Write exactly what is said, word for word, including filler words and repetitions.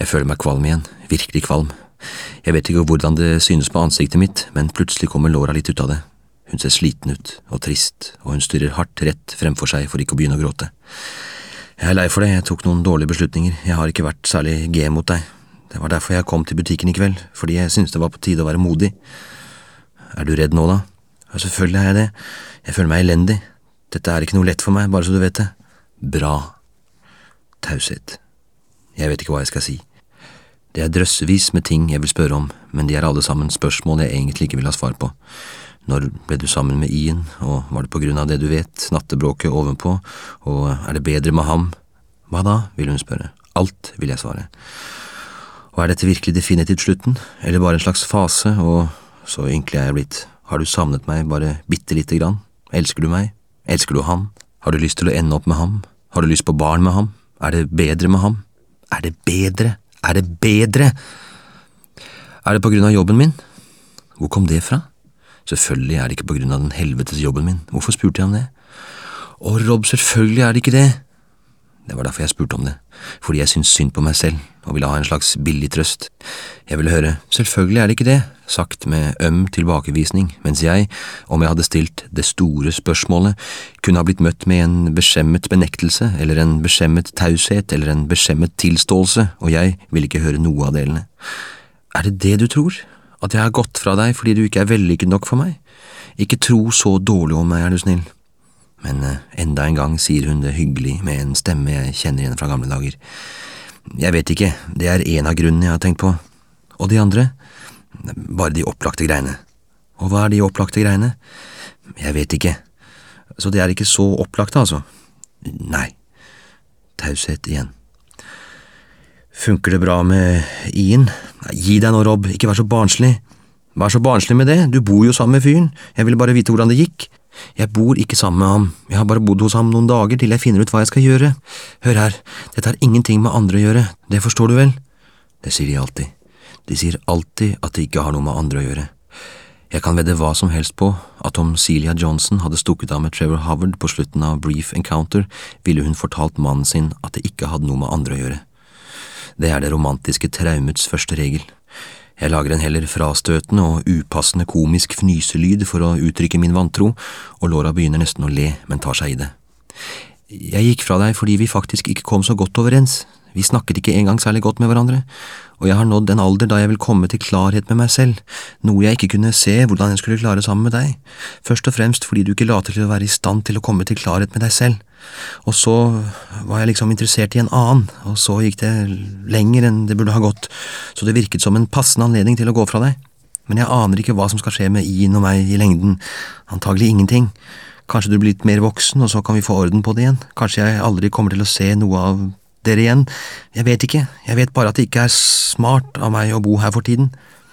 Jeg føler meg kvalm igjen, virkelig kvalm. Jeg vet ikke hvordan det synes på ansiktet mitt, men plutselig kommer Laura litt ut av det. Hun ser sliten ut og trist, og hun styrer hardt rett fremfor seg for ikke å begynne å gråte. Jeg er lei for det, jeg tok noen dårlige beslutninger, jeg har ikke vært særlig G mot deg. Det var derfor jeg kom til butikken i kveld, fordi jeg syntes det var på tide å være modig. Er du redd nå da? Ja, selvfølgelig er jeg det. Jeg føler meg elendig. Dette er ikke noe lett for meg, bare så du vet det. Bra. Taushet. Jeg vet ikke hva jeg skal si. Det er drøssevis med ting jeg vil spørre om, men de er alle sammen spørsmål jeg egentlig ikke vil ha svar på. Når ble du sammen med Ian, og var det på grunn av det du vet, nattebråket ovenpå, og er det bedre med ham? Hva da, vil hun spørre. Alt vil jeg svare. Og er dette virkelig definitivt slutten, eller bare en slags fase, og så ynkelig er jeg blitt. Har du savnet meg bare bitte lite grann? Elsker du meg? Elsker du ham? Har du lyst til å ende opp med ham? Har du lyst på barn med ham? Er det bedre med ham? Er det bedre? Er det bedre? Er det på grunn av jobben min? Hvor kom det fra? Selvfølgelig er det ikke på grunn av den helvetes jobben min. Hvorfor spurte jeg om det? Å, Rob, selvfølgelig er det ikke det. Det var derfor jeg spurte om det, fordi jeg syntes synd på meg selv, og ville ha en slags billig trøst. Jeg ville høre, selvfølgelig er det ikke det, sagt med øm tilbakevisning, mens jeg, om jeg hadde stilt det store spørsmålet, kunne ha blitt møtt med en beskjemmet benektelse, eller en beskjemmet taushet, eller en beskjemmet tilståelse, og jeg ville ikke høre noe av delene. Er det det du tror? At jeg har gått fra deg fordi du ikke er vellykket nok for meg? Ikke tro så dårlig om meg, er du snill. Men uh, enda en gang sier hun det hyggelig med en stemme jeg kjenner igjen fra gamle dager. Jeg vet ikke, det er en av grunnene jeg har tenkt på. Og de andre? Bare de opplagte greiene. Og hva er de opplagte greiene? Jeg vet ikke. Så det er ikke så opplagt, altså? Nei. Taushet igjen. Funker det bra med Ian? Gi deg nå, Rob, ikke vær så barnslig. Vær så barnslig med det, du bor jo sammen med fyren. Jeg ville bare vite hvordan det gikk. Jeg bor ikke sammen med ham, jeg har bare bodd hos ham noen dager til jeg finner ut hva jeg skal gjøre. Hør her, dette har ingenting med andre å gjøre, det forstår du vel? Det sier de alltid. De sier alltid at det ikke har noe med andre å gjøre. Jeg kan vedde hva som helst på at om Celia Johnson hadde stukket av med Trevor Howard på slutten av Brief Encounter, ville hun fortalt mannen sin at det ikke hadde noe med andre å gjøre. Det er det romantiske traumets første regel. Jeg lager en heller frastøtende og upassende komisk fnyselyd for å uttrykke min vantro, og Laura begynner nesten å le, men tar seg i det. Jeg gikk fra deg fordi vi faktisk ikke kom så godt overens. Vi snakket ikke engang særlig godt med hverandre, og jeg har nådd en alder da jeg vil komme til klarhet med meg selv, noe jeg ikke kunne se hvordan jeg skulle klare sammen med deg, først og fremst fordi du ikke later til å være i stand til å komme til klarhet med deg selv. Og så var jeg liksom interessert i en annen, og så gikk det lenger enn det burde ha gått, så det virket som en passende anledning til å gå fra deg. Men jeg aner ikke hva som skal skje med Ian og meg i lengden, antagelig ingenting. Kanskje du blir litt mer voksen, og så kan vi få orden på det igjen. Kanskje jeg aldri kommer til å se noe av dere igjen. Jeg vet ikke, jeg vet bare at det ikke er smart av meg å bo her for tiden.